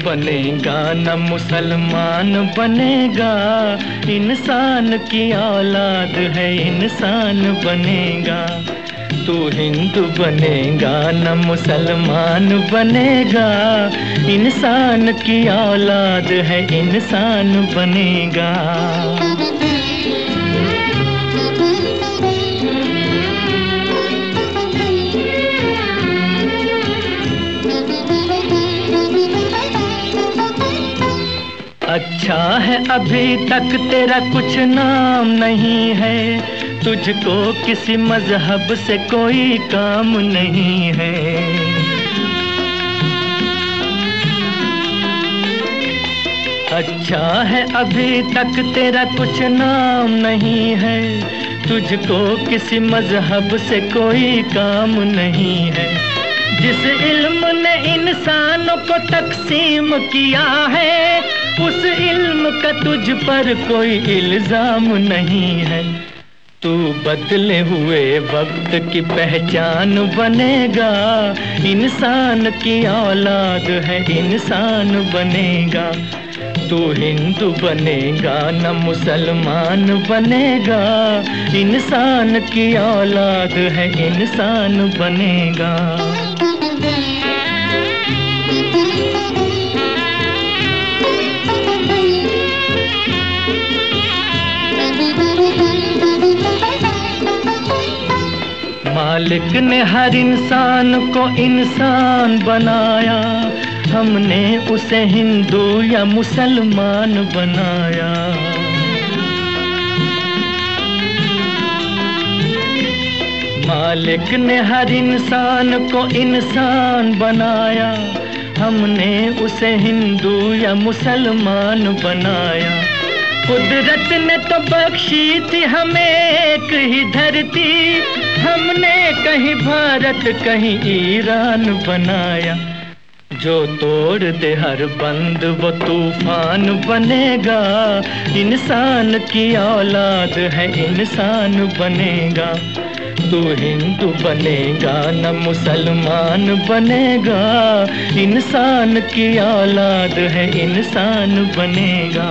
बनेगा न मुसलमान बनेगा, इंसान की औलाद है इंसान बनेगा। तू हिंदू बनेगा न मुसलमान बनेगा, इंसान की औलाद है इंसान बनेगा। अच्छा है अभी तक तेरा कुछ नाम नहीं है, तुझको किसी मजहब से कोई काम नहीं है। अच्छा है अभी तक तेरा कुछ नाम नहीं है, तुझको किसी मजहब से कोई काम नहीं है। जिस इल्म ने इंसानों को तकसीम किया है, उस इल्म का तुझ पर कोई इल्जाम नहीं है। तू बदले हुए वक्त की पहचान बनेगा, इंसान की औलाद है इंसान बनेगा। तू हिंदू बनेगा न मुसलमान बनेगा, इंसान की औलाद है इंसान बनेगा। मालिक ने हर इंसान को इंसान बनाया, हमने उसे हिंदू या मुसलमान बनाया। मालिक ने हर इंसान को इंसान बनाया, हमने उसे हिंदू या मुसलमान बनाया। कुदरत ने तो बख्शी थी हमें एक ही धरती, हमने कहीं भारत कहीं ईरान बनाया। जो तोड़ दे हर बंद वो तूफान बनेगा, इंसान की औलाद है इंसान बनेगा। तू हिंदू बनेगा न मुसलमान बनेगा, इंसान की औलाद है इंसान बनेगा।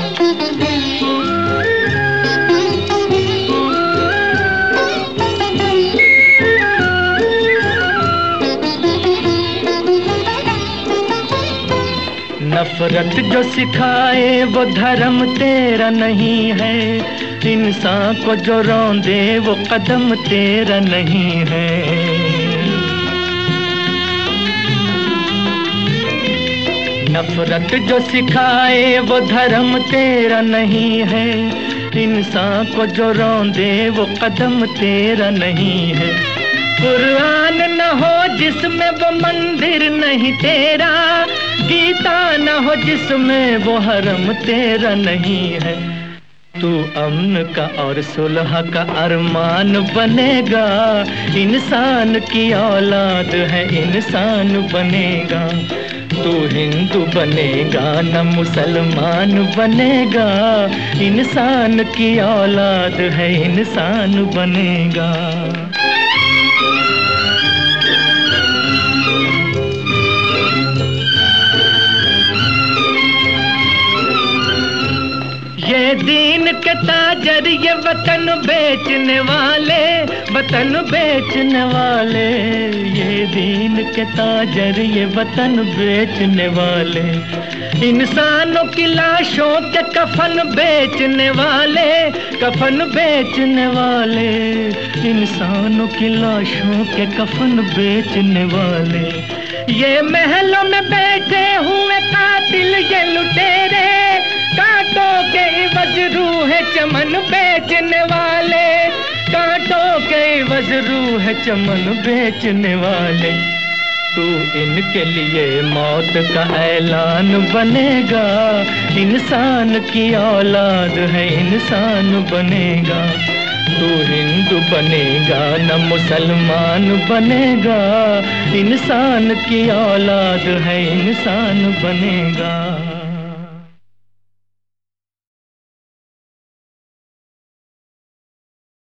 नफरत जो सिखाए वो धर्म तेरा नहीं है, इंसान को जो रौंदे वो कदम तेरा नहीं है। नफरत जो सिखाए वो धर्म तेरा नहीं है, इंसान को जो रौंदे वो कदम तेरा नहीं है। कुरान न हो जिसमें वो मंदिर नहीं तेरा, गीता न हो जिसमें वो हरम तेरा नहीं है। तू अमन का और सुलह का अरमान बनेगा, इंसान की औलाद है इंसान बनेगा। तू हिंदू बनेगा न मुसलमान बनेगा, इंसान की औलाद है इंसान बनेगा। ये दीन के ताजर ये वतन बेचने वाले, वतन बेचने वाले। ये दीन के ताजर ये वतन बेचने वाले, इंसानों की लाशों के कफन बेचने वाले, कफन बेचने वाले। इंसानों की लाशों के कफन बेचने वाले। ये महलों में बैठे हुए कातिल ये लुटेरे, कांटों के इवज रूह चमन बेचने वाले, कांटों के इवज रूह चमन बेचने वाले। तू इनके लिए मौत का ऐलान बनेगा, इंसान की औलाद है इंसान बनेगा। तू हिंदू बनेगा न मुसलमान बनेगा, इंसान की औलाद है इंसान बनेगा।